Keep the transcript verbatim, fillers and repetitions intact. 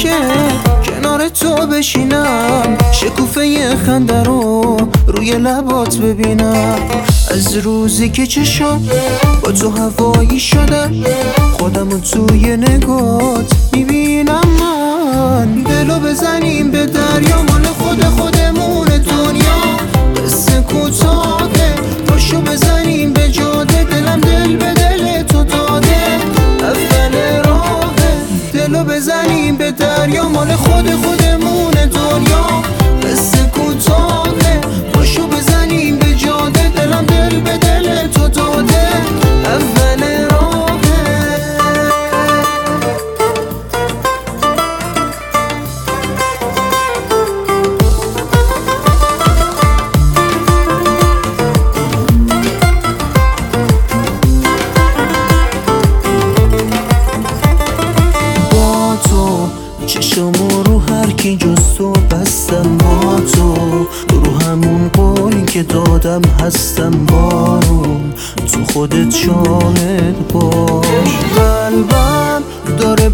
که کنار تو بشینم، شکوفه خنده رو روی لبات ببینم. از روزی که چشم با تو هوایی شده، خودمو توی نگات میبینم. من دلو بزنیم به دریا، مال خود خودمون دنیا قصه کوتاهه. پاشو بزنیم به جاده، دلم دل به دل تو داده، اول راهه. دلو بزنیم به دریا، مال خود خودمون دنیا قصه کوتاهه. پاشو بزنیم به جاده، دلم دل به دل تو داده، اول راهه. با تو چشمو رو هر کی جز تو بستم، با تو رو همون قولی که دادم هستم. بارون تو خودت شاهد باش، قلبم داره